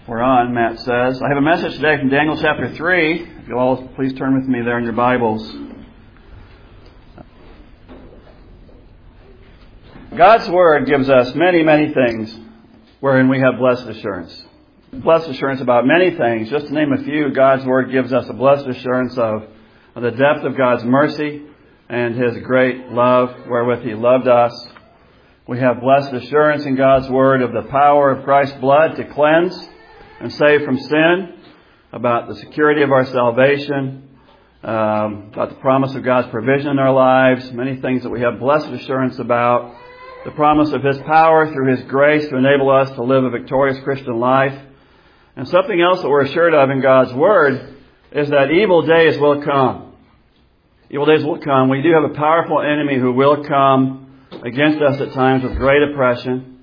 We're on, Matt says. I have a message today from Daniel chapter 3. If you'll all please turn with me there in your Bibles. God's Word gives us many, many things wherein we have blessed assurance. Blessed assurance about many things. Just to name a few, God's Word gives us a blessed assurance of the depth of God's mercy and His great love wherewith He loved us. We have blessed assurance in God's Word of the power of Christ's blood to cleanse and save from sin, about the security of our salvation, about the promise of God's provision in our lives, many things that we have blessed assurance about, the promise of His power through His grace to enable us to live a victorious Christian life. And something else that we're assured of in God's Word is that evil days will come. Evil days will come. We do have a powerful enemy who will come against us at times with great oppression.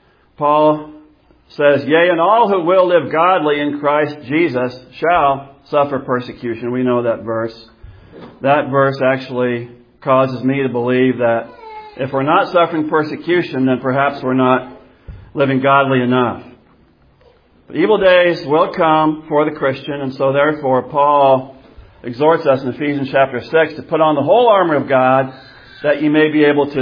Paul says, "Yea, and all who will live godly in Christ Jesus shall suffer persecution." We know that verse. That verse actually causes me to believe that if we're not suffering persecution, then perhaps we're not living godly enough. But evil days will come for the Christian, and so therefore Paul exhorts us in Ephesians chapter 6 to put on the whole armor of God that you may be able to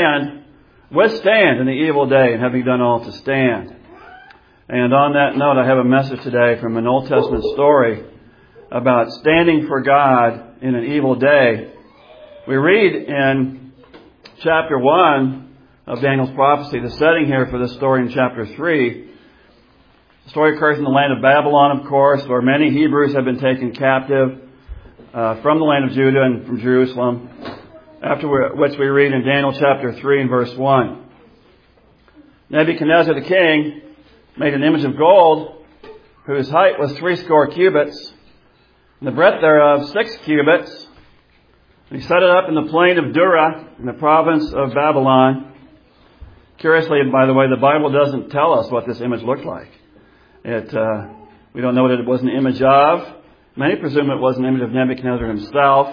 withstand in the evil day, and having done all to stand. And on that note, I have a message today from an Old Testament story about standing for God in an evil day. We read in chapter 1 of Daniel's prophecy, the setting here for this story in chapter 3. The story occurs in the land of Babylon, of course, where many Hebrews have been taken captive from the land of Judah and from Jerusalem, after which we read in Daniel chapter 3 and verse 1. Nebuchadnezzar the king made an image of gold, whose height was 80 cubits, and the breadth thereof 6 cubits. And he set it up in the plain of Dura, in the province of Babylon. Curiously, by the way, the Bible doesn't tell us what this image looked like. We don't know what it was an image of. Many presume it was an image of Nebuchadnezzar himself,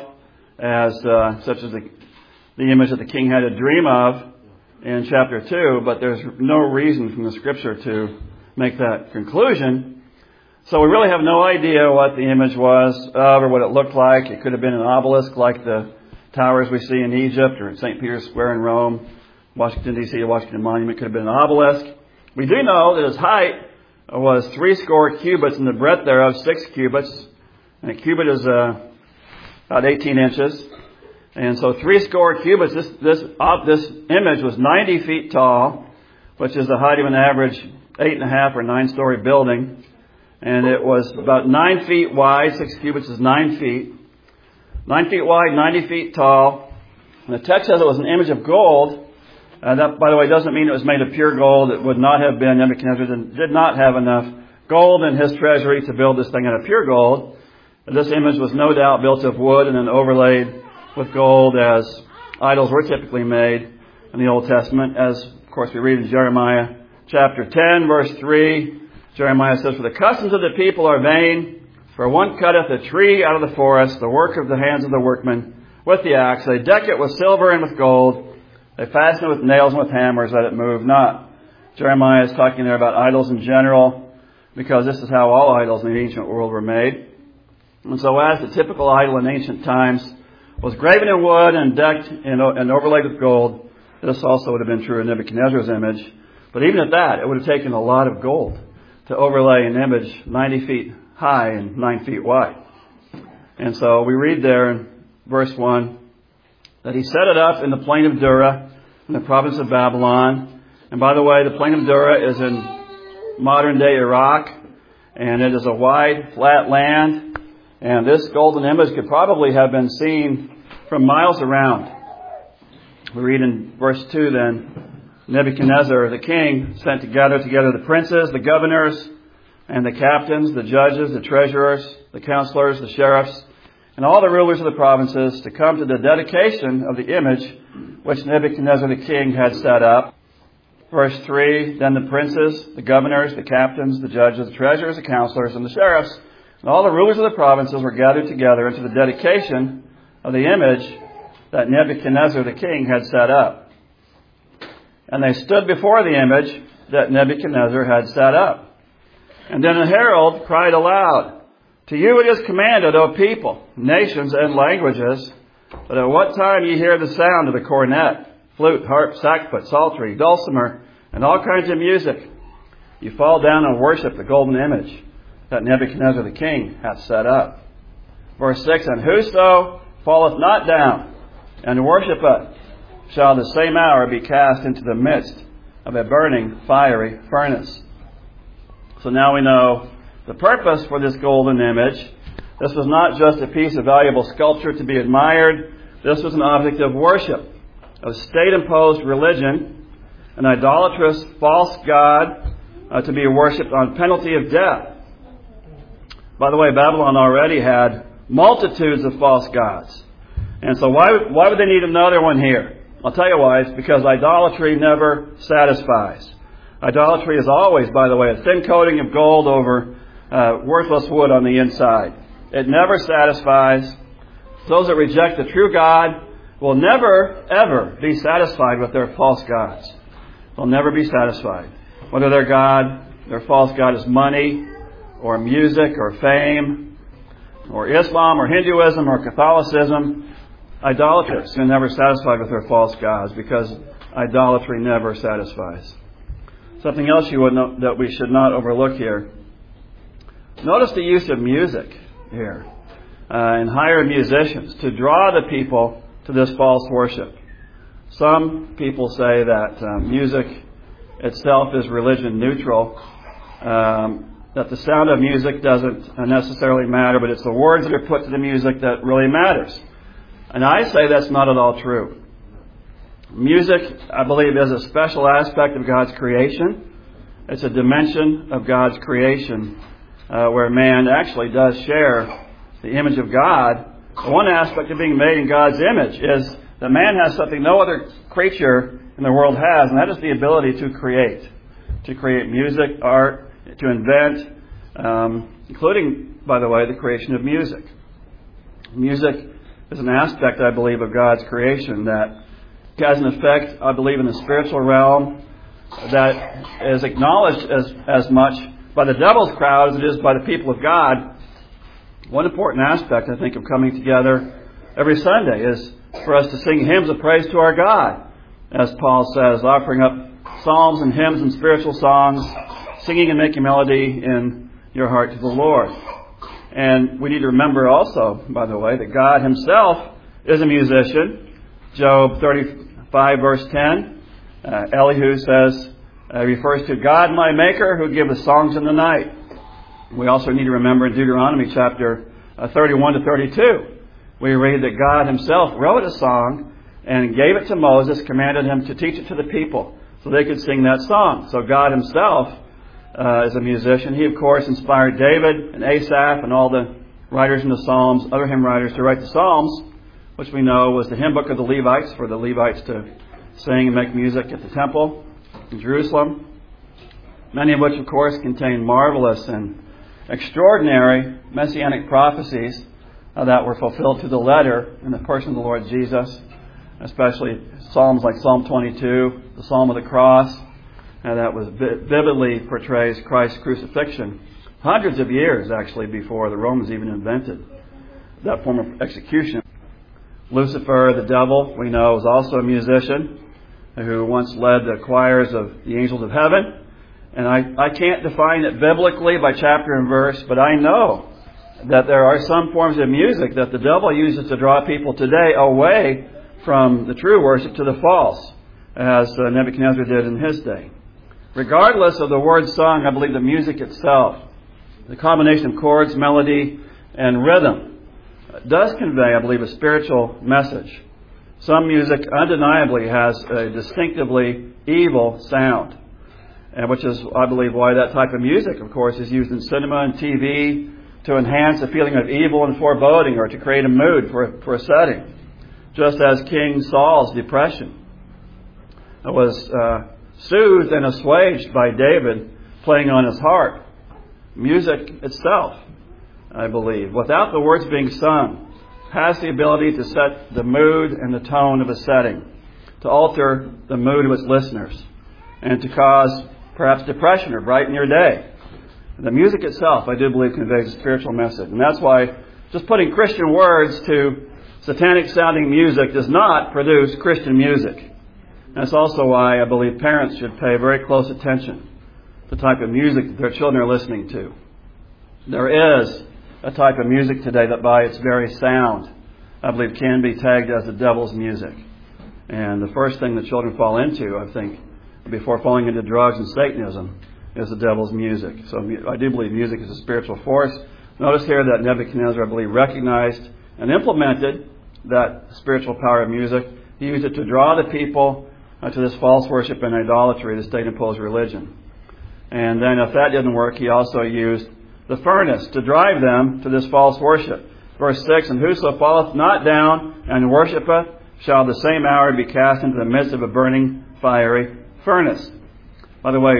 such as the image that the king had a dream of in chapter 2, but there's no reason from the scripture to make that conclusion. So we really have no idea what the image was of or what it looked like. It could have been an obelisk like the towers we see in Egypt or at St. Peter's Square in Rome, Washington, D.C., the Washington Monument could have been an obelisk. We do know that his height was 80 cubits and the breadth thereof 6 cubits. And a cubit is about 18 inches. And so 80 cubits, this image was 90 feet tall, which is the height of an average 8.5 or 9-story building. And it was about 9 feet wide. 6 cubits is 9 feet. 9 feet wide, 90 feet tall. And the text says it was an image of gold. That, by the way, doesn't mean it was made of pure gold. It would not have been. Nebuchadnezzar did not have enough gold in his treasury to build this thing out of pure gold. This image was no doubt built of wood and then overlaid with gold as idols were typically made in the Old Testament. As, of course, we read in Jeremiah chapter 10, verse 3. Jeremiah says, "For the customs of the people are vain, for one cutteth a tree out of the forest, the work of the hands of the workmen, with the axe. They deck it with silver and with gold. They fasten it with nails and with hammers, that it move not." Jeremiah is talking there about idols in general, because this is how all idols in the ancient world were made. And so as the typical idol in ancient times was graven in wood and decked and overlaid with gold, this also would have been true of Nebuchadnezzar's image. But even at that, it would have taken a lot of gold to overlay an image 90 feet high and 9 feet wide. And so we read there in verse 1 that he set it up in the plain of Dura, in the province of Babylon. And by the way, the plain of Dura is in modern-day Iraq, and it is a wide, flat land. And this golden image could probably have been seen from miles around. We read in verse 2 then, Nebuchadnezzar the king sent to gather together the princes, the governors, and the captains, the judges, the treasurers, the counselors, the sheriffs, and all the rulers of the provinces to come to the dedication of the image which Nebuchadnezzar the king had set up. Verse 3, then the princes, the governors, the captains, the judges, the treasurers, the counselors, and the sheriffs, and all the rulers of the provinces were gathered together into the dedication of the image that Nebuchadnezzar the king had set up. And they stood before the image that Nebuchadnezzar had set up. And then a herald cried aloud, "To you it is commanded, O people, nations, and languages, that at what time ye hear the sound of the cornet, flute, harp, sackbut, psaltery, dulcimer, and all kinds of music, you fall down and worship the golden image that Nebuchadnezzar the king hath set up." Verse 6, "And whoso falleth not down and worshipeth shall the same hour be cast into the midst of a burning fiery furnace." So now we know the purpose for this golden image. This was not just a piece of valuable sculpture to be admired. This was an object of worship, of state-imposed religion, an idolatrous false god to be worshipped on penalty of death. By the way, Babylon already had multitudes of false gods. And so why would they need another one here? I'll tell you why. It's because idolatry never satisfies. Idolatry is always, by the way, a thin coating of gold over worthless wood on the inside. It never satisfies. Those that reject the true God will never, ever be satisfied with their false gods. They'll never be satisfied. Whether their false god is money, or music, or fame, or Islam, or Hinduism, or Catholicism, idolaters are never satisfied with their false gods because idolatry never satisfies. Something else you would know that we should not overlook here. Notice the use of music here and hired musicians to draw the people to this false worship. Some people say that music itself is religion neutral, that the sound of music doesn't necessarily matter, but it's the words that are put to the music that really matters. And I say that's not at all true. Music, I believe, is a special aspect of God's creation. It's a dimension of God's creation where man actually does share the image of God. One aspect of being made in God's image is that man has something no other creature in the world has, and that is the ability to create music, art, to invent, including, by the way, the creation of music. Music is an aspect, I believe, of God's creation that has an effect, I believe, in the spiritual realm that is acknowledged as much by the devil's crowd as it is by the people of God. One important aspect, I think, of coming together every Sunday is for us to sing hymns of praise to our God, as Paul says, offering up psalms and hymns and spiritual songs, singing and making melody in your heart to the Lord. And we need to remember also, by the way, that God himself is a musician. Job 35 verse 10, Elihu says, refers to God my maker who giveth songs in the night. We also need to remember in Deuteronomy chapter 31 to 32, we read that God himself wrote a song and gave it to Moses, commanded him to teach it to the people so they could sing that song. So God himself is a musician. He, of course, inspired David and Asaph and all the writers in the Psalms, other hymn writers, to write the Psalms, which we know was the hymn book of the Levites, for the Levites to sing and make music at the temple in Jerusalem. Many of which, of course, contain marvelous and extraordinary messianic prophecies that were fulfilled to the letter in the person of the Lord Jesus, especially Psalms like Psalm 22, the Psalm of the Cross, that was vividly portrays Christ's crucifixion hundreds of years, actually, before the Romans even invented that form of execution. Lucifer, the devil, we know, was also a musician who once led the choirs of the angels of heaven. And I can't define it biblically by chapter and verse, but I know that there are some forms of music that the devil uses to draw people today away from the true worship to the false, as Nebuchadnezzar did in his day. Regardless of the words sung, I believe the music itself, the combination of chords, melody, and rhythm, does convey, I believe, a spiritual message. Some music undeniably has a distinctively evil sound, and which is, I believe, why that type of music, of course, is used in cinema and TV to enhance a feeling of evil and foreboding, or to create a mood for a setting. Just as King Saul's depression was soothed and assuaged by David playing on his harp. Music itself, I believe, without the words being sung, has the ability to set the mood and the tone of a setting, to alter the mood of its listeners, and to cause perhaps depression or brighten your day. The music itself, I do believe, conveys a spiritual message. And that's why just putting Christian words to satanic-sounding music does not produce Christian music. That's also why I believe parents should pay very close attention to the type of music that their children are listening to. There is a type of music today that by its very sound, I believe, can be tagged as the devil's music. And the first thing that children fall into, I think, before falling into drugs and Satanism, is the devil's music. So I do believe music is a spiritual force. Notice here that Nebuchadnezzar, I believe, recognized and implemented that spiritual power of music. He used it to draw the people to this false worship and idolatry, the state-imposed religion. And then if that didn't work, he also used the furnace to drive them to this false worship. Verse 6, and whoso falleth not down and worshipeth shall the same hour be cast into the midst of a burning fiery furnace. By the way,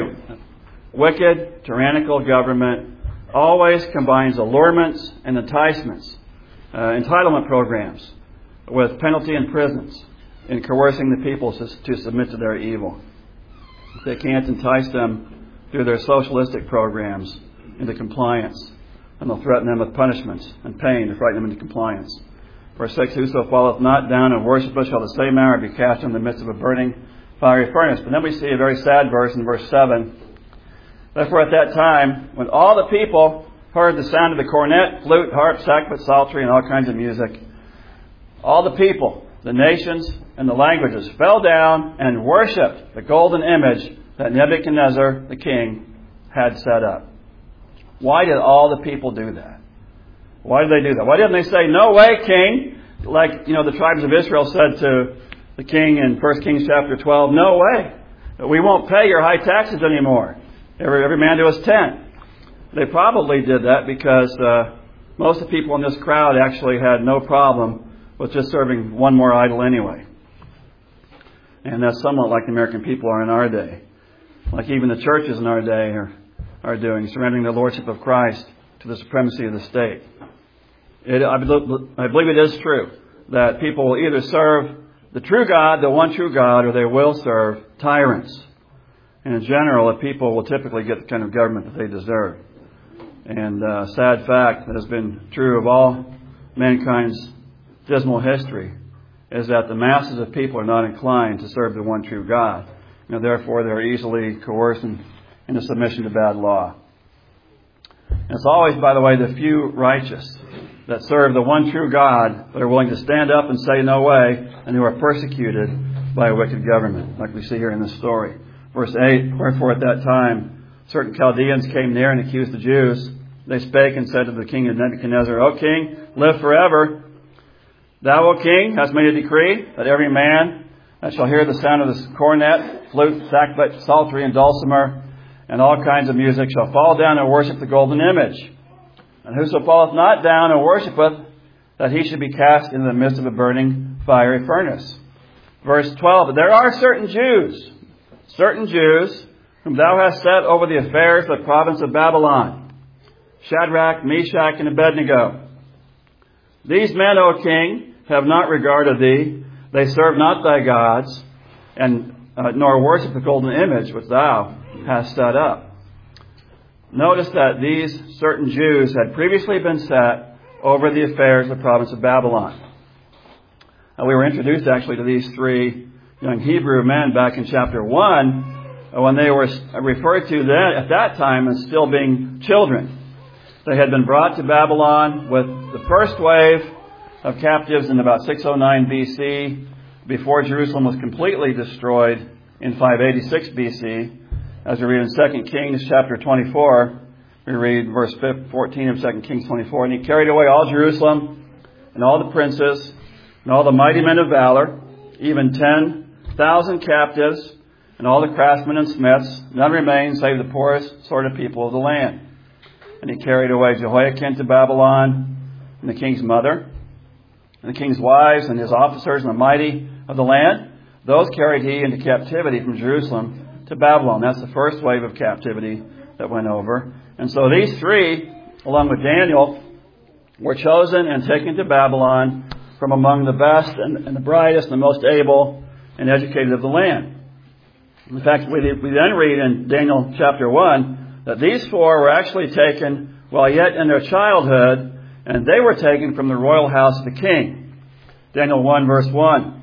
wicked, tyrannical government always combines allurements and enticements, entitlement programs, with penalty and prisons in coercing the people to submit to their evil. They can't entice them through their socialistic programs into compliance, and they'll threaten them with punishments and pain to frighten them into compliance. Verse 6, whoso falleth not down and worshipeth shall the same hour be cast in the midst of a burning fiery furnace. But then we see a very sad verse in verse 7. Therefore at that time, when all the people heard the sound of the cornet, flute, harp, sackbut, psaltery, and all kinds of music, all the people, the nations, and the languages fell down and worshipped the golden image that Nebuchadnezzar, the king, had set up. Why did all the people do that? Why did they do that? Why didn't they say, no way, king? Like, the tribes of Israel said to the king in 1 Kings chapter 12, no way. We won't pay your high taxes anymore. Every man to his tent. They probably did that because most of the people in this crowd actually had no problem with just serving one more idol anyway. And that's somewhat like the American people are in our day. Like even the churches in our day are doing, surrendering the lordship of Christ to the supremacy of the state. I believe it is true that people will either serve the true God, the one true God, or they will serve tyrants. And in general, the people will typically get the kind of government that they deserve. And sad fact that has been true of all mankind's dismal history is that the masses of people are not inclined to serve the one true God. And therefore, they're easily coerced into submission to bad law. And it's always, by the way, the few righteous that serve the one true God that are willing to stand up and say no way and who are persecuted by a wicked government, like we see here in this story. Verse 8, wherefore at that time certain Chaldeans came near and accused the Jews. They spake and said to the king of Nebuchadnezzar, O king, live forever. Thou, O king, hast made a decree that every man that shall hear the sound of the cornet, flute, sackbut, psaltery, and dulcimer, and all kinds of music, shall fall down and worship the golden image. And whoso falleth not down and worshipeth, that he should be cast into the midst of a burning fiery furnace. Verse 12, there are certain Jews whom thou hast set over the affairs of the province of Babylon, Shadrach, Meshach, and Abednego. These men, O king, have not regarded thee. They serve not thy gods, and nor worship the golden image which thou hast set up. Notice that these certain Jews had previously been set over the affairs of the province of Babylon. We were introduced actually to these three young Hebrew men back in chapter 1 when they were referred to then at that time as still being children. They had been brought to Babylon with the first wave of captives in about 609 BC before Jerusalem was completely destroyed in 586 BC. As we read in 2 Kings chapter 24, we read verse 14 of 2 Kings 24, and he carried away all Jerusalem and all the princes and all the mighty men of valor, even 10,000 captives, and all the craftsmen and smiths. None remained save the poorest sort of people of the land. And he carried away Jehoiakim to Babylon, and the king's mother, and the king's wives, and his officers, and the mighty of the land. Those carried he into captivity from Jerusalem to Babylon. That's the first wave of captivity that went over. And so these three, along with Daniel, were chosen and taken to Babylon from among the best and the brightest and the most able and educated of the land. In fact, we then read in Daniel chapter 1 that these four were actually taken while yet in their childhood, and they were taken from the royal house of the king. Daniel 1 verse 1.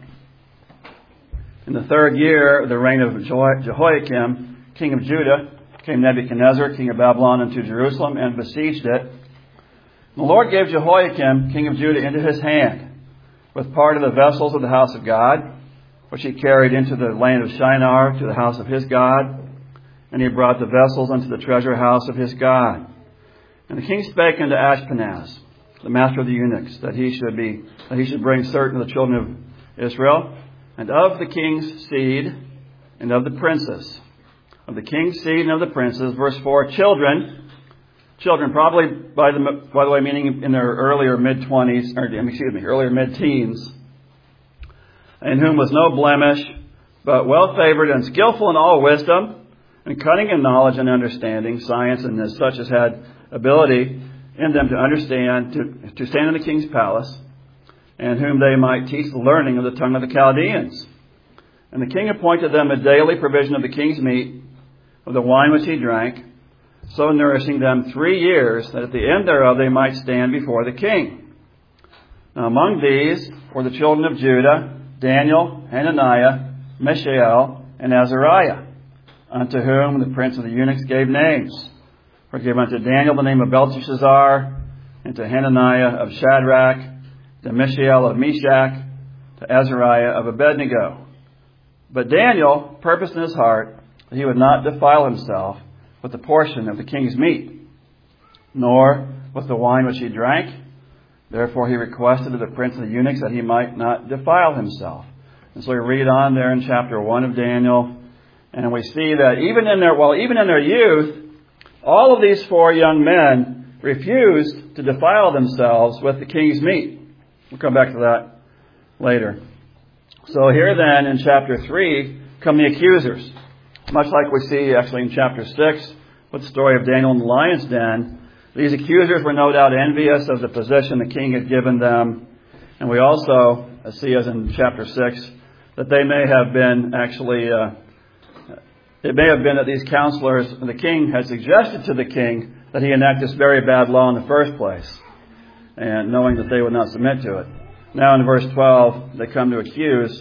In the 3rd year of the reign of Jehoiakim, king of Judah, came Nebuchadnezzar, king of Babylon, into Jerusalem and besieged it. The Lord gave Jehoiakim, king of Judah, into his hand, with part of the vessels of the house of God, which he carried into the land of Shinar to the house of his God. And he brought the vessels unto the treasure house of his God. And the king spake unto Ashpenaz, the master of the eunuchs, that he should bring certain of the children of Israel, and of the king's seed, and of the princes. Of the king's seed and of the princes. Verse 4, children, probably, by the way, meaning in their earlier mid-20s, earlier mid-teens, in whom was no blemish, but well-favored and skillful in all wisdom, and cunning in knowledge and understanding, science, and as such as had ability in them to understand, to stand in the king's palace, and whom they might teach the learning of the tongue of the Chaldeans. And the king appointed them a daily provision of the king's meat, of the wine which he drank, so nourishing them 3 years, that at the end thereof they might stand before the king. Now among these were the children of Judah, Daniel, Hananiah, Mishael, and Azariah, unto whom the prince of the eunuchs gave names. For gave unto Daniel the name of Belteshazzar, and to Hananiah of Shadrach, to Mishael of Meshach, to Azariah of Abednego. But Daniel purposed in his heart that he would not defile himself with the portion of the king's meat, nor with the wine which he drank. Therefore he requested of the prince of the eunuchs that he might not defile himself. And so we read on there in chapter 1 of Daniel, and we see that even in their youth, all of these 4 young men refused to defile themselves with the king's meat. We'll come back to that later. So here then in chapter 3 come the accusers. Much like we see actually in chapter 6 with the story of Daniel in the lion's den. These accusers were no doubt envious of the position the king had given them. And we also see, as in chapter 6, that they may have been actually, it may have been that these counselors, the king had suggested to the king that he enact this very bad law in the first place, and knowing that they would not submit to it. Now in verse 12, they come to accuse.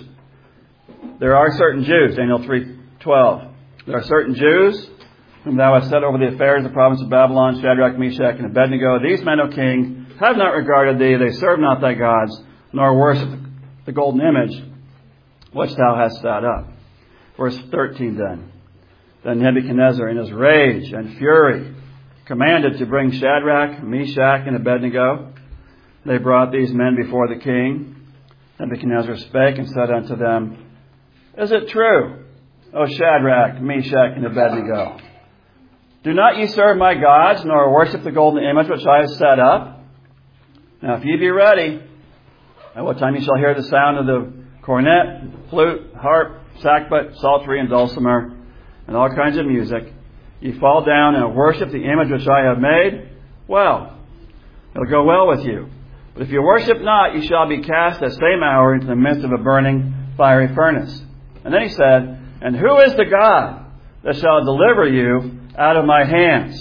There are certain Jews, Daniel 3:12. There are certain Jews whom thou hast set over the affairs of the province of Babylon, Shadrach, Meshach, and Abednego. These men, O king, have not regarded thee. They serve not thy gods, nor worship the golden image which thou hast set up. Verse 13 then. Then Nebuchadnezzar, in his rage and fury, commanded to bring Shadrach, Meshach, and Abednego. They brought these men before the king. Nebuchadnezzar spake and said unto them, Is it true, O Shadrach, Meshach, and Abednego? Do not ye serve my gods, nor worship the golden image which I have set up? Now if ye be ready, at what time ye shall hear the sound of the cornet, flute, harp, sackbut, psaltery, and dulcimer, and all kinds of music, ye fall down and worship the image which I have made, well, it'll go well with you. But if you worship not, ye shall be cast that same hour into the midst of a burning fiery furnace. And then he said, And who is the God that shall deliver you out of my hands?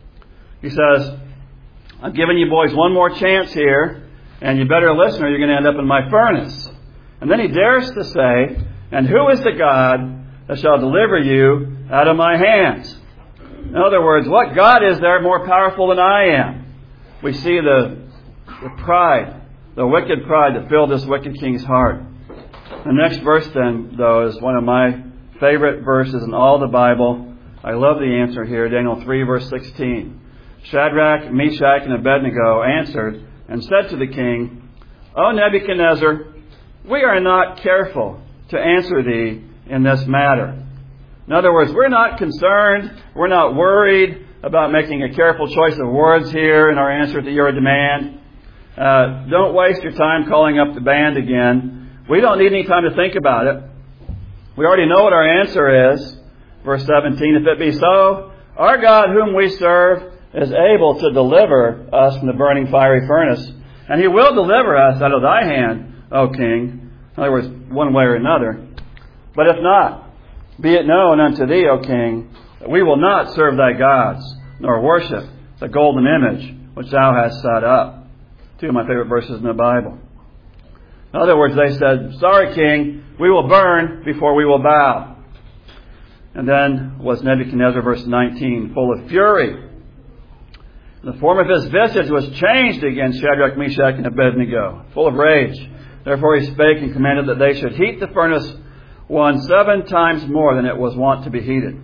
He says, I'm giving you boys one more chance here, and you better listen or you're going to end up in my furnace. And then he dares to say, And who is the God that shall deliver you out of my hands? In other words, what God is there more powerful than I am? We see the pride, the wicked pride that filled this wicked king's heart. The next verse then, though, is one of my favorite verses in all the Bible. I love the answer here, Daniel 3, verse 16. Shadrach, Meshach, and Abednego answered and said to the king, O Nebuchadnezzar, we are not careful to answer thee in this matter. In other words, we're not concerned, we're not worried about making a careful choice of words here in our answer to your demand. Don't waste your time calling up the band again. We don't need any time to think about it. We already know what our answer is. Verse 17, if it be so, our God whom we serve is able to deliver us from the burning fiery furnace, and he will deliver us out of thy hand, O king. In other words, one way or another. But if not, be it known unto thee, O king, that we will not serve thy gods, nor worship the golden image which thou hast set up. Two of my favorite verses in the Bible. In other words, they said, sorry, king, we will burn before we will bow. And then was Nebuchadnezzar, verse 19, full of fury. The form of his visage was changed against Shadrach, Meshach, and Abednego, full of rage. Therefore he spake and commanded that they should heat the furnace 7 times more than it was wont to be heated.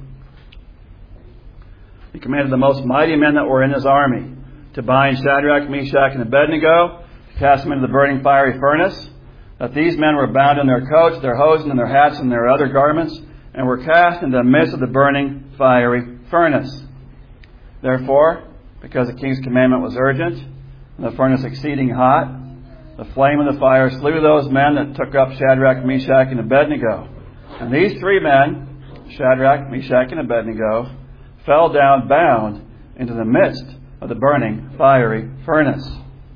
He commanded the most mighty men that were in his army to bind Shadrach, Meshach, and Abednego, to cast them into the burning fiery furnace, that these men were bound in their coats, their hosen, and their hats, and their other garments, and were cast into the midst of the burning fiery furnace. Therefore, because the king's commandment was urgent, and the furnace exceeding hot, the flame of the fire slew those men that took up Shadrach, Meshach, and Abednego. And these 3 men, Shadrach, Meshach, and Abednego, fell down bound into the midst of the burning fiery furnace.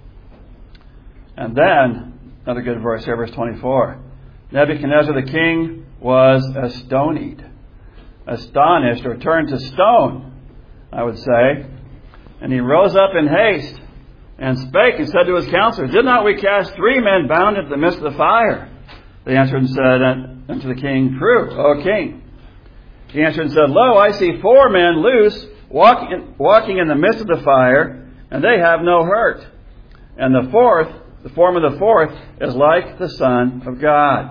And then, another good verse here, verse 24. Nebuchadnezzar the king was astonied, astonished, or turned to stone, I would say. And he rose up in haste and spake and said to his counselors, did not we cast 3 men bound into the midst of the fire? They answered and said unto the king, true, O king. He answered and said, lo, I see 4 men loose, walking in the midst of the fire, and they have no hurt. And the form of the fourth is like the Son of God.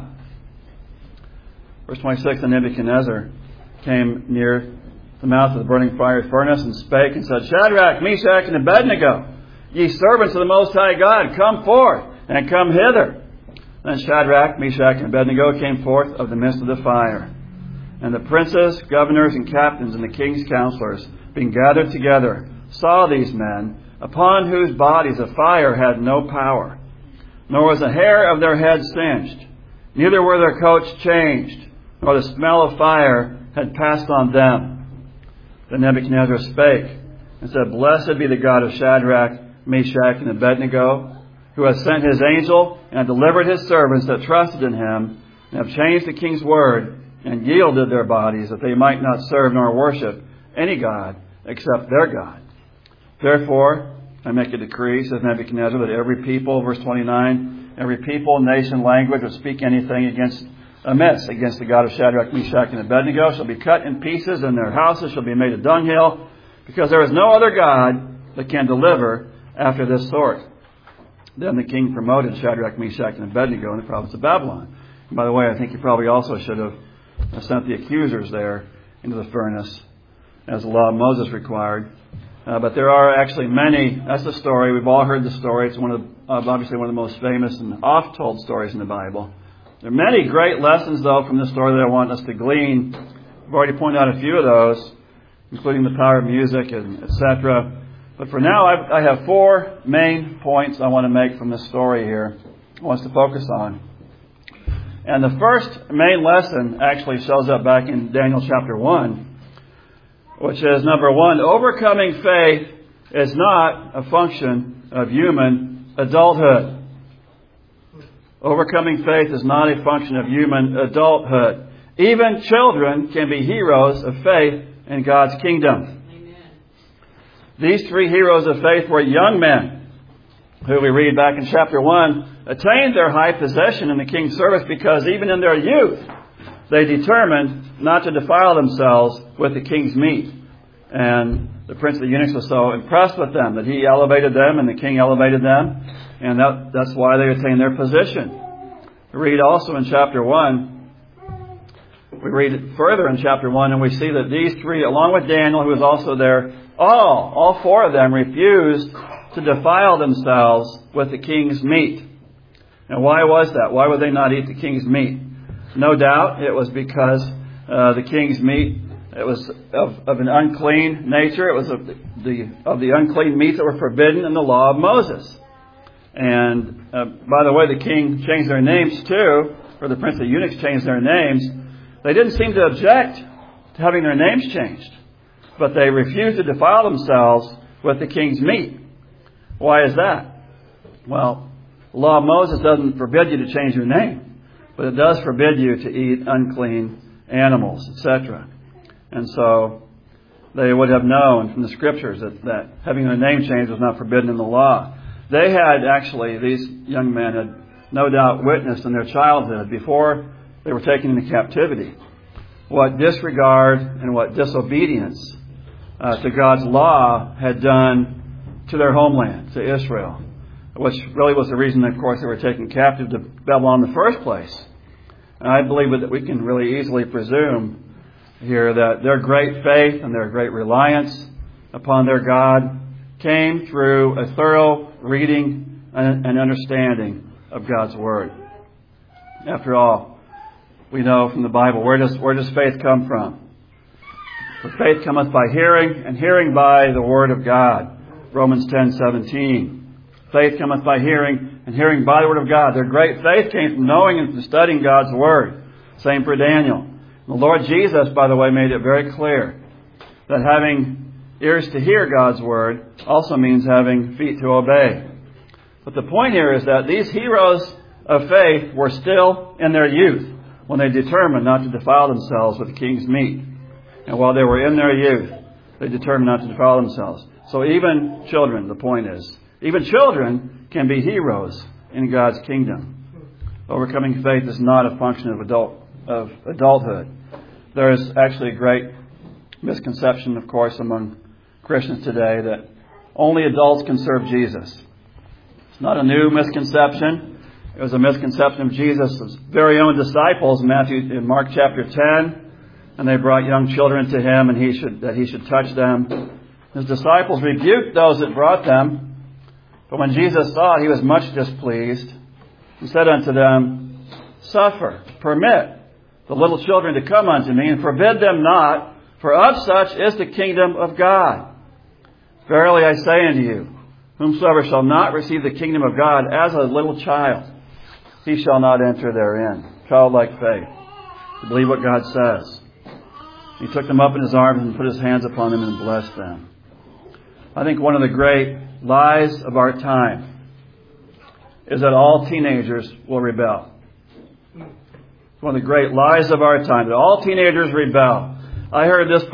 Verse 26, and Nebuchadnezzar came near the mouth of the burning fiery furnace and spake and said, Shadrach, Meshach, and Abednego, ye servants of the Most High God, come forth and come hither. Then Shadrach, Meshach, and Abednego came forth of the midst of the fire. And the princes, governors, and captains, and the king's counselors, being gathered together, saw these men, upon whose bodies the fire had no power, nor was a hair of their heads singed, neither were their coats changed, nor the smell of fire had passed on them. Then Nebuchadnezzar spake and said, blessed be the God of Shadrach, Meshach, and Abednego, who has sent his angel and delivered his servants that trusted in him, and have changed the king's word, and yielded their bodies, that they might not serve nor worship any god except their God. Therefore, I make a decree, says Nebuchadnezzar, that every people, verse 29, every people, nation, language, or speak anything amiss against the God of Shadrach, Meshach, and Abednego shall be cut in pieces, and their houses shall be made a dunghill, because there is no other God that can deliver after this sort. Then the king promoted Shadrach, Meshach, and Abednego in the province of Babylon. And by the way, I think he probably also should have sent the accusers there into the furnace, as the law of Moses required. But there are actually many. That's the story. We've all heard the story. It's obviously one of the most famous and oft-told stories in the Bible. There are many great lessons, though, from this story that I want us to glean. I've already pointed out a few of those, including the power of music, and etc. But for now, I have 4 main points I want to make from this story here. I want us to focus on. And the first main lesson actually shows up back in Daniel chapter 1, which is, number 1, overcoming faith is not a function of human adulthood. Overcoming faith is not a function of human adulthood. Even children can be heroes of faith in God's kingdom. Amen. These 3 heroes of faith were young men who we read back in chapter 1 attained their high possession in the king's service because even in their youth they determined not to defile themselves with the king's meat. And the prince of the eunuchs was so impressed with them that he elevated them and the king elevated them. And that's why they attained their position. We read also in chapter 1, we read further in chapter 1, and we see that these 3, along with Daniel, who was also there, all 4 of them refused to defile themselves with the king's meat. And why was that? Why would they not eat the king's meat? No doubt it was because the king's meat, it was of an unclean nature. It was of the unclean meats that were forbidden in the law of Moses. And by the way, the king changed their names too, or the prince of the eunuchs changed their names. They didn't seem to object to having their names changed, but they refused to defile themselves with the king's meat. Why is that? Well, the law of Moses doesn't forbid you to change your name, but it does forbid you to eat unclean animals, etc. And so they would have known from the Scriptures that having their name changed was not forbidden in the law. They had actually, these young men had no doubt witnessed in their childhood, before they were taken into captivity, what disregard and what disobedience to God's law had done to their homeland, to Israel, which really was the reason, of course, they were taken captive to Babylon in the first place. And I believe that we can really easily presume here that their great faith and their great reliance upon their God came through a thorough reading and understanding of God's Word. After all, we know from the Bible, where does faith come from? For faith cometh by hearing, and hearing by the Word of God. Romans 10:17. Faith cometh by hearing, and hearing by the Word of God. Their great faith came from knowing and from studying God's Word. Same for Daniel. The Lord Jesus, by the way, made it very clear that having ears to hear God's Word also means having feet to obey. But the point here is that these heroes of faith were still in their youth when they determined not to defile themselves with the king's meat. And while they were in their youth, they determined not to defile themselves. So even children, the point is, even children can be heroes in God's kingdom. Overcoming faith is not a function of adulthood. There is actually a great misconception, of course, among Christians today that only adults can serve Jesus. It's not a new misconception. It was a misconception of Jesus' very own disciples in Mark chapter 10. And they brought young children to him, and he should touch them. His disciples rebuked those that brought them. But when Jesus saw it, he was much displeased. He said unto them, Suffer, permit the little children to come unto me, and forbid them not, for of such is the kingdom of God. Verily I say unto you, whomsoever shall not receive the kingdom of God as a little child, he shall not enter therein. Childlike faith, to believe what God says. He took them up in his arms and put his hands upon them and blessed them. I think one of the great lies of our time is that all teenagers will rebel. One of the great lies of our time, that all teenagers rebel. I heard this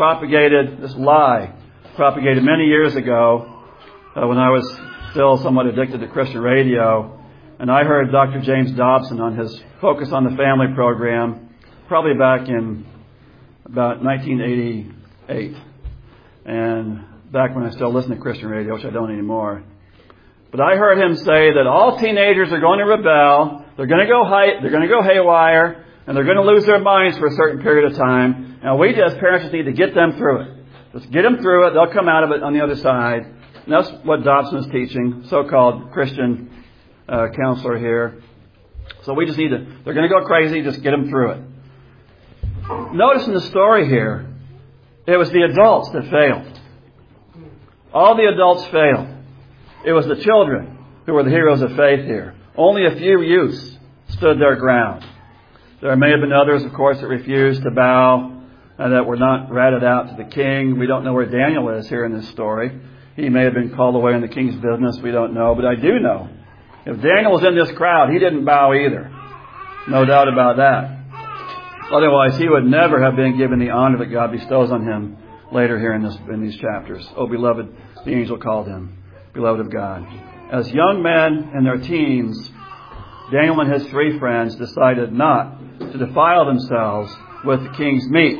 lie propagated many years ago when I was still somewhat addicted to Christian radio. And I heard Dr. James Dobson on his Focus on the Family program, probably back in about 1988. And back when I still listened to Christian radio, which I don't anymore. But I heard him say that all teenagers are going to rebel, they're going to go haywire, and they're going to lose their minds for a certain period of time. And we as parents just need to get them through it. Just get them through it. They'll come out of it on the other side. And that's what Dobson is teaching, so-called Christian counselor here. So we just need to, they're going to go crazy, just get them through it. Notice in the story here, it was the adults that failed. All the adults failed. It was the children who were the heroes of faith here. Only a few youths stood their ground. There may have been others, of course, that refused to bow and that were not ratted out to the king. We don't know where Daniel is here in this story. He may have been called away in the king's business. We don't know. But I do know, if Daniel was in this crowd, he didn't bow either. No doubt about that. Otherwise, he would never have been given the honor that God bestows on him later here in these chapters. Oh, beloved, the angel called him, beloved of God. As young men in their teens, Daniel and his 3 friends decided not to defile themselves with the king's meat.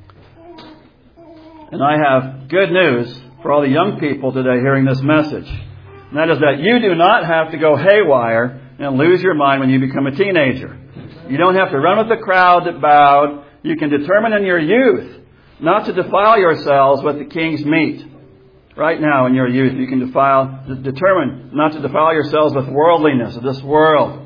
And I have good news for all the young people today hearing this message. And that is that you do not have to go haywire and lose your mind when you become a teenager. You don't have to run with the crowd that bowed. You can determine in your youth not to defile yourselves with the king's meat. Right now in your youth, you can determine not to defile yourselves with worldliness of this world,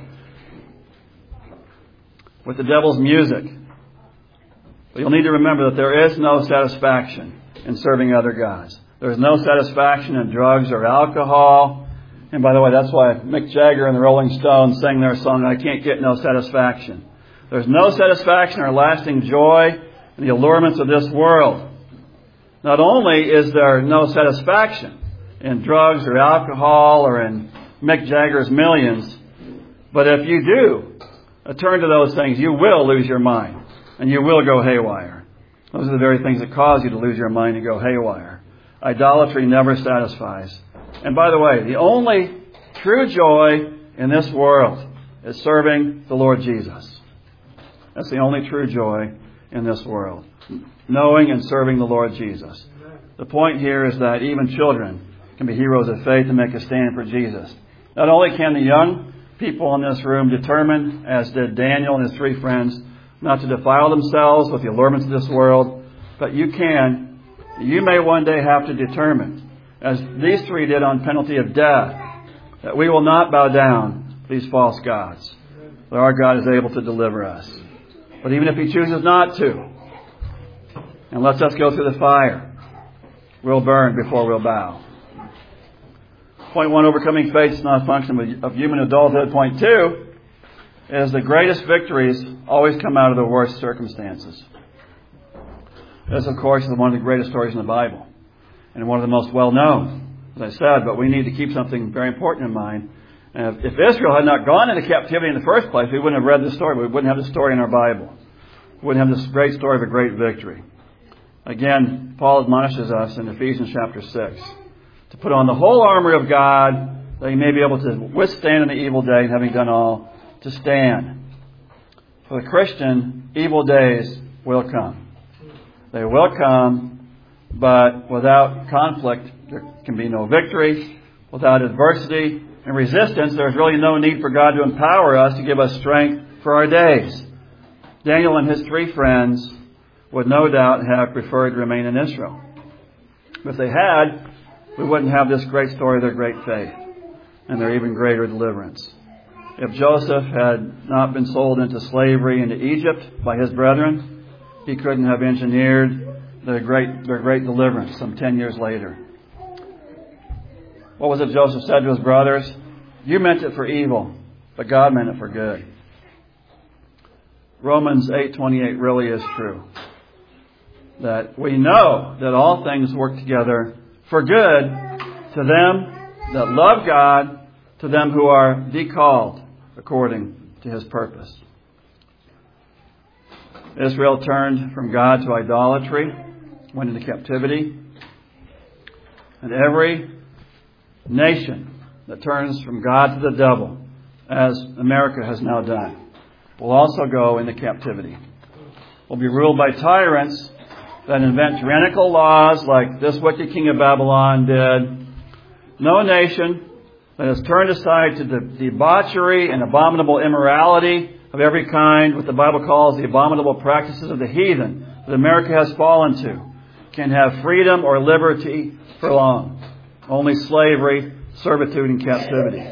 with the devil's music. But you'll need to remember that there is no satisfaction in serving other gods. There is no satisfaction in drugs or alcohol. And by the way, that's why Mick Jagger and the Rolling Stones sang their song, I Can't Get No Satisfaction. There's no satisfaction or lasting joy in the allurements of this world. Not only is there no satisfaction in drugs or alcohol or in Mick Jagger's millions, but if you do turn to those things, you will lose your mind and you will go haywire. Those are the very things that cause you to lose your mind and go haywire. Idolatry never satisfies. And by the way, the only true joy in this world is serving the Lord Jesus. That's the only true joy in this world. Knowing and serving the Lord Jesus. The point here is that even children can be heroes of faith and make a stand for Jesus. Not only can the young people in this room determine, as did Daniel and his 3 friends, not to defile themselves with the allurements of this world, but you may one day have to determine, as these 3 did on penalty of death, that we will not bow down to these false gods. But our God is able to deliver us. But even if He chooses not to, and lets us go through the fire, we'll burn before we'll bow. Point 1, overcoming faith is not a function of human adulthood. Point 2 is the greatest victories always come out of the worst circumstances. This, of course, is one of the greatest stories in the Bible, and one of the most well-known, as I said, but we need to keep something very important in mind. If Israel had not gone into captivity in the first place, we wouldn't have read this story. We wouldn't have the story in our Bible. We wouldn't have this great story of a great victory. Again, Paul admonishes us in Ephesians chapter 6 to put on the whole armor of God that you may be able to withstand in the evil day, and having done all, to stand. For the Christian, evil days will come. They will come, but without conflict, there can be no victory. Without adversity and resistance, there's really no need for God to empower us to give us strength for our days. Daniel and his 3 friends would no doubt have preferred to remain in Israel. But if they had, we wouldn't have this great story of their great faith and their even greater deliverance. If Joseph had not been sold into slavery into Egypt by his brethren, he couldn't have engineered their great deliverance some 10 years later. What was it Joseph said to his brothers? You meant it for evil, but God meant it for good. Romans 8:28 really is true. That we know that all things work together for good to them that love God, to them who are the called according to His purpose. Israel turned from God to idolatry, went into captivity. And every nation that turns from God to the devil, as America has now done, will also go into captivity. Will be ruled by tyrants that invent tyrannical laws like this wicked king of Babylon did. No nation that has turned aside to the debauchery and abominable immorality of every kind, what the Bible calls the abominable practices of the heathen that America has fallen to, can have freedom or liberty for long. Only slavery, servitude, and captivity.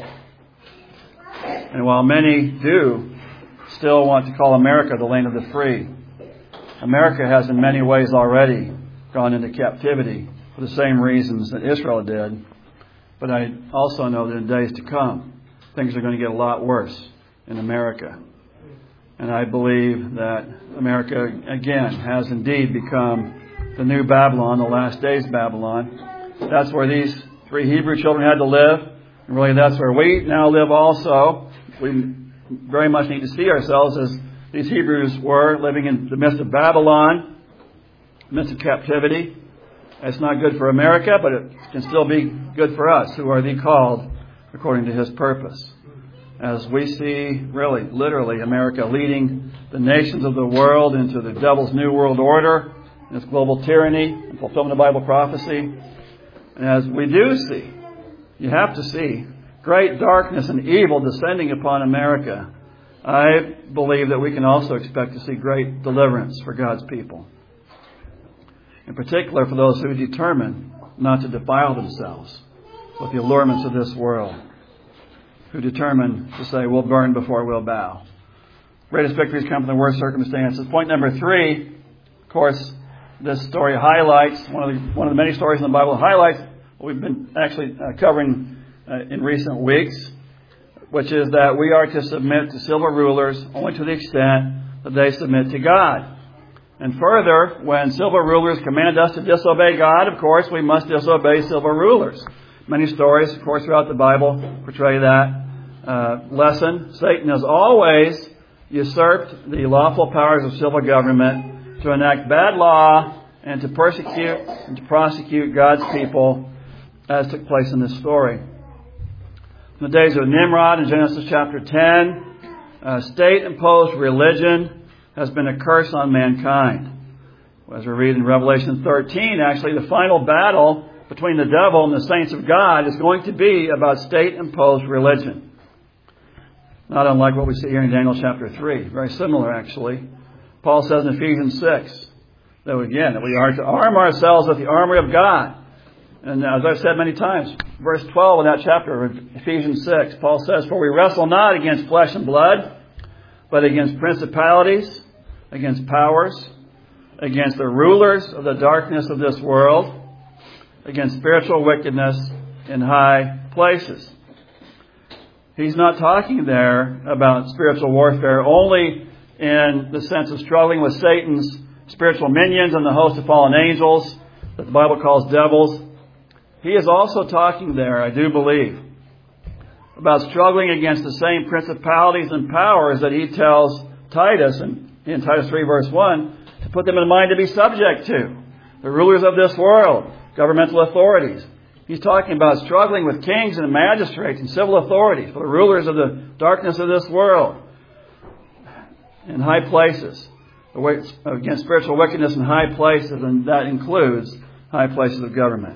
And while many do still want to call America the land of the free, America has in many ways already gone into captivity for the same reasons that Israel did. But I also know that in days to come, things are going to get a lot worse in America. And I believe that America, again, has indeed become the new Babylon, the last days Babylon. That's where these 3 Hebrew children had to live. And really that's where we now live also. We very much need to see ourselves as these Hebrews were, living in the midst of Babylon, midst of captivity. It's not good for America, but it can still be good for us, who are the called according to His purpose. As we see, really, literally, America leading the nations of the world into the devil's new world order, and its global tyranny, and fulfillment of Bible prophecy. And as we do see, you have to see, great darkness and evil descending upon America, I believe that we can also expect to see great deliverance for God's people. In particular, for those who determine not to defile themselves with the allurements of this world, who determine to say, we'll burn before we'll bow. Greatest victories come from the worst circumstances. Point number 3, of course, this story highlights, one of the many stories in the Bible highlights what we've been actually covering in recent weeks, which is that we are to submit to civil rulers only to the extent that they submit to God. And further, when civil rulers command us to disobey God, of course, we must disobey civil rulers. Many stories, of course, throughout the Bible portray that lesson. Satan has always usurped the lawful powers of civil government to enact bad law and to persecute and to prosecute God's people, as took place in this story. In the days of Nimrod in Genesis chapter 10, state-imposed religion has been a curse on mankind. As we read in Revelation 13, actually the final battle between the devil and the saints of God is going to be about state-imposed religion. Not unlike what we see here in Daniel chapter 3. Very similar, actually. Paul says in Ephesians 6 that we are to arm ourselves with the armor of God. And as I've said many times, verse 12 of that chapter of Ephesians 6, Paul says, "For we wrestle not against flesh and blood, but against principalities, against powers, against the rulers of the darkness of this world, against spiritual wickedness in high places." He's not talking there about spiritual warfare only in the sense of struggling with Satan's spiritual minions and the host of fallen angels that the Bible calls devils. He is also talking there, I do believe, about struggling against the same principalities and powers that he tells Titus in Titus 3 verse 1 to put them in mind to be subject to. The rulers of this world, governmental authorities. He's talking about struggling with kings and magistrates and civil authorities, for the rulers of the darkness of this world, in high places, against spiritual wickedness in high places, and that includes high places of government.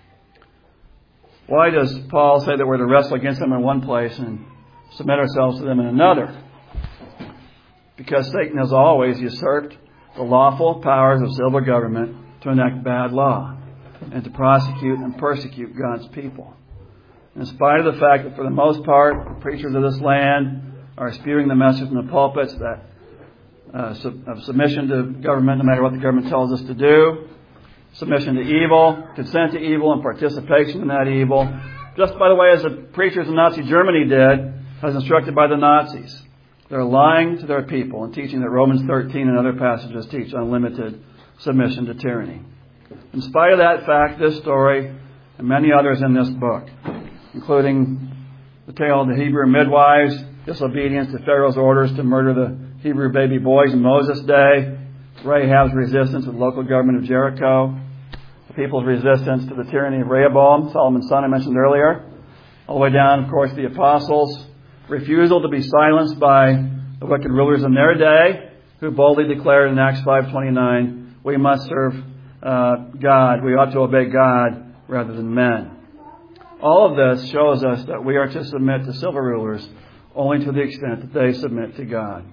Why does Paul say that we're to wrestle against them in one place and submit ourselves to them in another? Because Satan has always usurped the lawful powers of civil government to enact bad law and to prosecute and persecute God's people. In spite of the fact that for the most part, the preachers of this land are spewing the message in the pulpits that of submission to government, no matter what the government tells us to do, submission to evil, consent to evil, and participation in that evil, just by the way as the preachers in Nazi Germany did, as instructed by the Nazis. They're lying to their people and teaching that Romans 13 and other passages teach unlimited submission to tyranny. In spite of that fact, this story and many others in this book, including the tale of the Hebrew midwives' disobedience to Pharaoh's orders to murder the Hebrew baby boys in Moses' day, Rahab's resistance to the local government of Jericho, the people's resistance to the tyranny of Rehoboam, Solomon's son I mentioned earlier, all the way down, of course, the apostles' refusal to be silenced by the wicked rulers in their day, who boldly declared in Acts 5:29, we must serve God, we ought to obey God rather than men. All of this shows us that we are to submit to civil rulers only to the extent that they submit to God.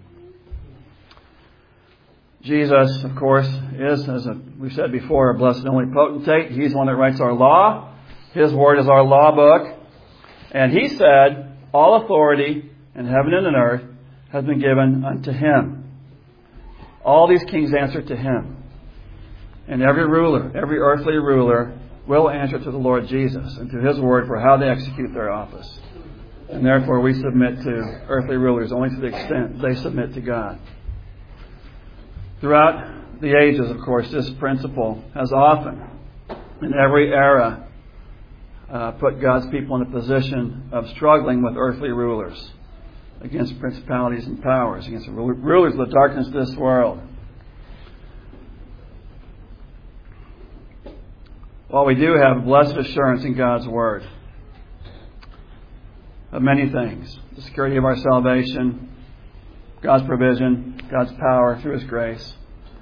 Jesus, of course, is, as we've said before, a blessed and only potentate. He's the one that writes our law. His word is our law book. And he said, all authority in heaven and on earth has been given unto him. All these kings answer to him. And every ruler, every earthly ruler, will answer to the Lord Jesus and to his word for how they execute their office. And therefore we submit to earthly rulers only to the extent they submit to God. Throughout the ages, of course, this principle has often, in every era, put God's people in a position of struggling with earthly rulers, against principalities and powers, against the rulers of the darkness of this world. While we do have blessed assurance in God's Word of many things, the security of our salvation, God's provision, God's power through His grace.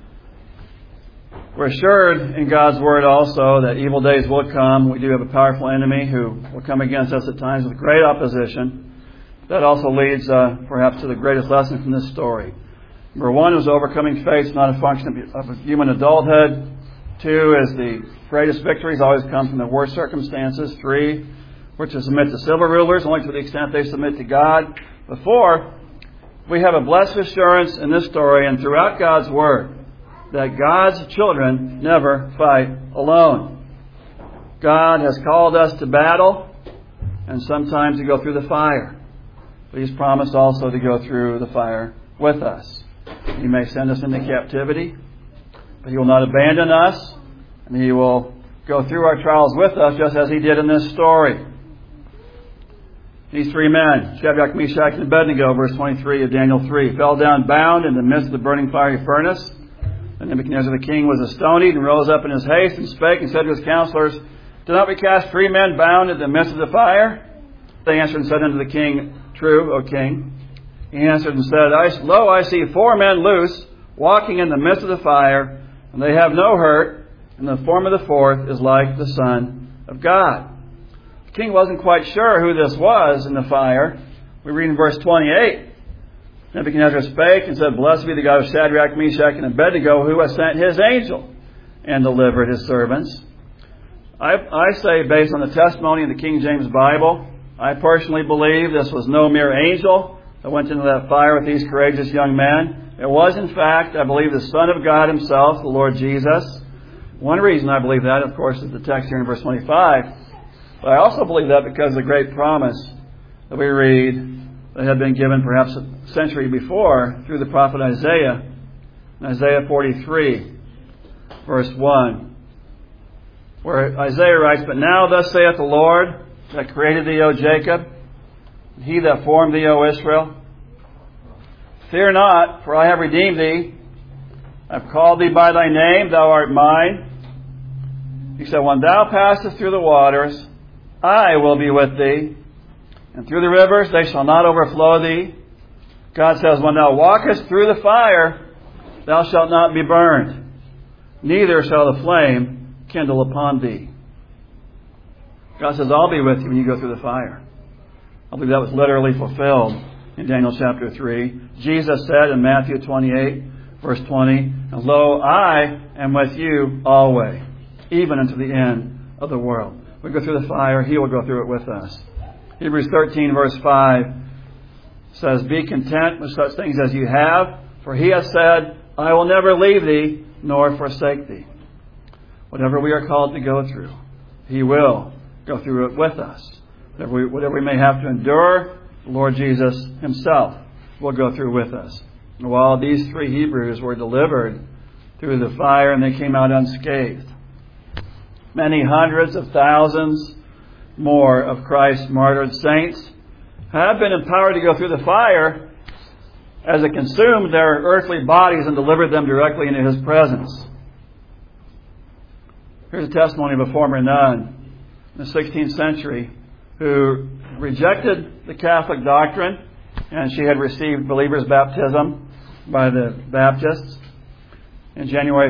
We're assured in God's Word also that evil days will come. We do have a powerful enemy who will come against us at times with great opposition. That also leads perhaps to the greatest lesson from this story. Number one is overcoming faith is not a function of human adulthood. Two is the greatest victories always come from the worst circumstances. Three, we're to submit to civil rulers only to the extent they submit to God. But four, we have a blessed assurance in this story and throughout God's Word that God's children never fight alone. God has called us to battle and sometimes to go through the fire. But He's promised also to go through the fire with us. He may send us into captivity, but He will not abandon us, and He will go through our trials with us just as He did in this story. These three men, Shadrach, Meshach, and Abednego, verse 23 of Daniel 3, fell down bound in the midst of the burning fiery furnace. And Nebuchadnezzar the king was astonied and rose up in his haste and spake and said to his counselors, "Did not we cast 3 men bound into the midst of the fire?" They answered and said unto the king, "True, O king." He answered and said, "Lo, I see 4 men loose, walking in the midst of the fire, and they have no hurt, and the form of the 4th is like the Son of God." The king wasn't quite sure who this was in the fire. We read in verse 28, Nebuchadnezzar spake and said, "Blessed be the God of Shadrach, Meshach, and Abednego, who has sent his angel and delivered his servants." I say, based on the testimony in the King James Bible, I personally believe this was no mere angel that went into that fire with these courageous young men. It was, in fact, I believe, the Son of God himself, the Lord Jesus. One reason I believe that, of course, is the text here in verse 25. But I also believe that because of the great promise that we read that had been given perhaps a century before through the prophet Isaiah. In Isaiah 43, verse 1, where Isaiah writes, "But now thus saith the Lord, that created thee, O Jacob, and he that formed thee, O Israel, fear not, for I have redeemed thee. I have called thee by thy name, thou art mine. He said, when thou passest through the waters, I will be with thee. And through the rivers, they shall not overflow thee. God says, when thou walkest through the fire, thou shalt not be burned, neither shall the flame kindle upon thee." God says, I'll be with you when you go through the fire. I believe that was literally fulfilled in Daniel chapter 3. Jesus said in Matthew 28, verse 20, "And lo, I am with you always, even unto the end of the world." We go through the fire, He will go through it with us. Hebrews 13, verse 5 says, "Be content with such things as you have, for He has said, I will never leave thee nor forsake thee." Whatever we are called to go through, He will go through it with us. Whatever we may have to endure, the Lord Jesus Himself will go through with us. And while these 3 Hebrews were delivered through the fire and they came out unscathed, many hundreds of thousands more of Christ's martyred saints have been empowered to go through the fire as it consumed their earthly bodies and delivered them directly into His presence. Here's a testimony of a former nun in the 16th century who rejected the Catholic doctrine, and she had received believer's baptism by the Baptists. In January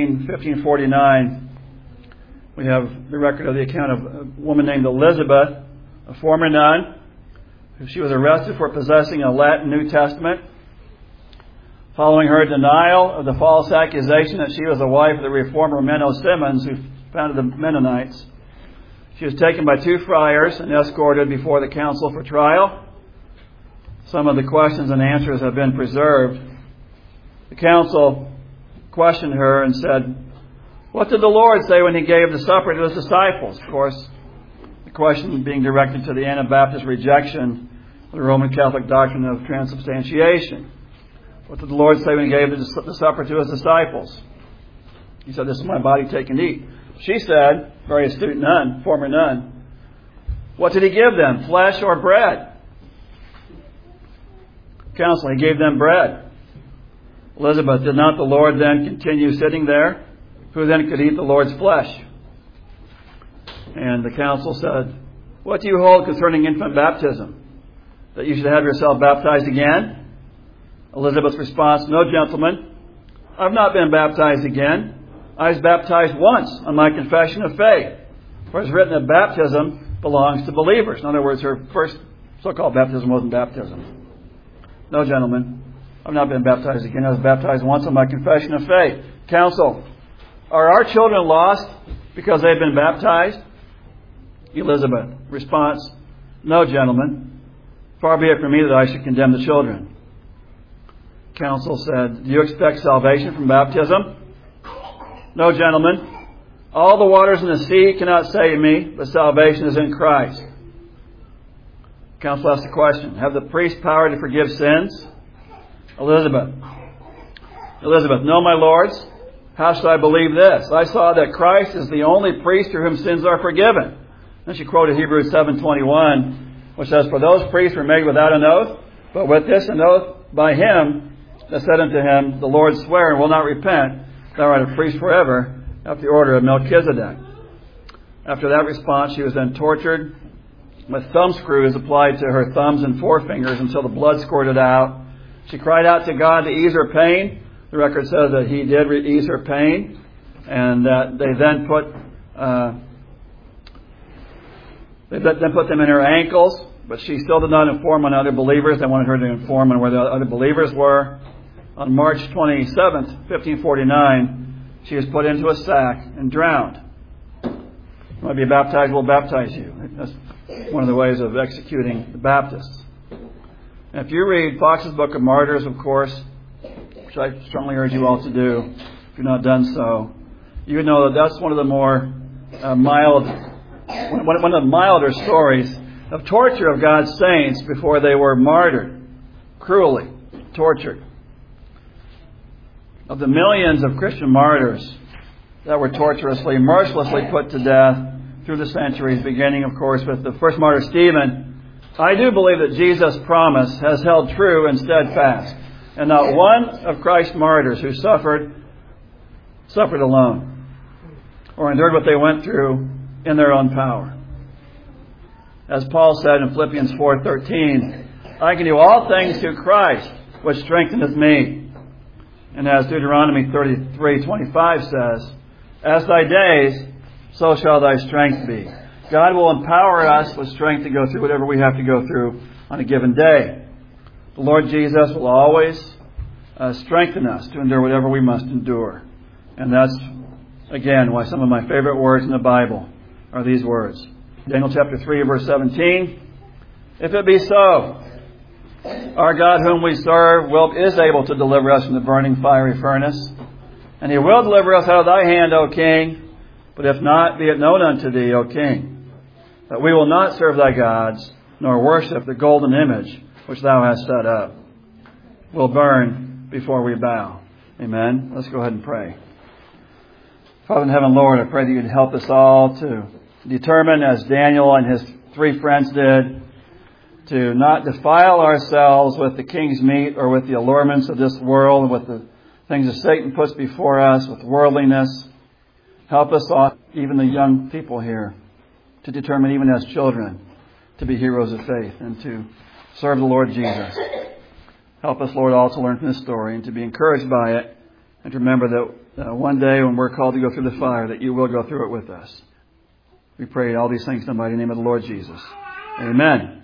1549, we have the record of the account of a woman named Elizabeth, a former nun. She was arrested for possessing a Latin New Testament. Following her denial of the false accusation that she was the wife of the reformer Menno Simmons, who founded the Mennonites, she was taken by 2 friars and escorted before the council for trial. Some of the questions and answers have been preserved. The council questioned her and said, "What did the Lord say when He gave the supper to His disciples?" Of course, the question being directed to the Anabaptist rejection of the Roman Catholic doctrine of transubstantiation. What did the Lord say when He gave the supper to His disciples? He said, "This is my body, take and eat." She said, very astute nun, former nun, "What did He give them, flesh or bread?" Counsel, He gave them bread. Elizabeth, did not the Lord then continue sitting there? Who then could eat the Lord's flesh? And the council said, "What do you hold concerning infant baptism? That you should have yourself baptized again?" Elizabeth's response, "No, gentlemen, I've not been baptized again. I was baptized once on my confession of faith. For it's written that baptism belongs to believers." In other words, her first so-called baptism wasn't baptism. "No, gentlemen, I've not been baptized again. I was baptized once on my confession of faith." Council, are our children lost because they've been baptized? Elizabeth, response, "No, gentlemen. Far be it from me that I should condemn the children." Council said, "Do you expect salvation from baptism?" "No, gentlemen. All the waters in the sea cannot save me, but salvation is in Christ." Council asked the question, have the priests power to forgive sins? Elizabeth, "No, my lords. How should I believe this? I saw that Christ is the only priest through whom sins are forgiven." Then she quoted Hebrews 7:21, which says, "For those priests were made without an oath, but with this an oath by Him that said unto Him, The Lord swear and will not repent, thou art a priest forever, after the order of Melchizedek. After that response, she was then tortured with thumb screws applied to her thumbs and forefingers until the blood squirted out. She cried out to God to ease her pain. The record says that He did ease her pain, and that they then put them in her ankles, but she still did not inform on other believers. They wanted her to inform on where the other believers were. On March 27th, 1549, she was put into a sack and drowned. You want to be baptized, we'll baptize you. That's one of the ways of executing the Baptists. And if you read Fox's Book of Martyrs, of course, which I strongly urge you all to do, if you've not done so, you know that that's one of the more one of the milder stories of torture of God's saints before they were martyred, cruelly tortured. Of the millions of Christian martyrs that were torturously, mercilessly put to death through the centuries, beginning, of course, with the first martyr, Stephen, I do believe that Jesus' promise has held true and steadfast, and not one of Christ's martyrs who suffered alone, or endured what they went through in their own power. As Paul said in Philippians 4:13, I can do all things through Christ, which strengtheneth me. And as Deuteronomy 33:25 says, as thy days, so shall thy strength be. God will empower us with strength to go through whatever we have to go through on a given day. The Lord Jesus will always strengthen us to endure whatever we must endure. And that's, again, why some of my favorite words in the Bible are these words. Daniel chapter 3, verse 17. If it be so, our God whom we serve is able to deliver us from the burning fiery furnace. And He will deliver us out of thy hand, O King. But if not, be it known unto thee, O King, that we will not serve thy gods, nor worship the golden image which thou hast set up. We'll burn before we bow. Amen. Let's go ahead and pray. Father in heaven, Lord, I pray that you'd help us all to determine, as Daniel and his 3 friends did, to not defile ourselves with the king's meat or with the allurements of this world, with the things that Satan puts before us, with worldliness. Help us all, even the young people here, to determine, even as children, to be heroes of faith and to serve the Lord Jesus. Help us, Lord, all to learn from this story and to be encouraged by it, and to remember that one day when we're called to go through the fire, that you will go through it with us. We pray all these things in the mighty name of the Lord Jesus. Amen.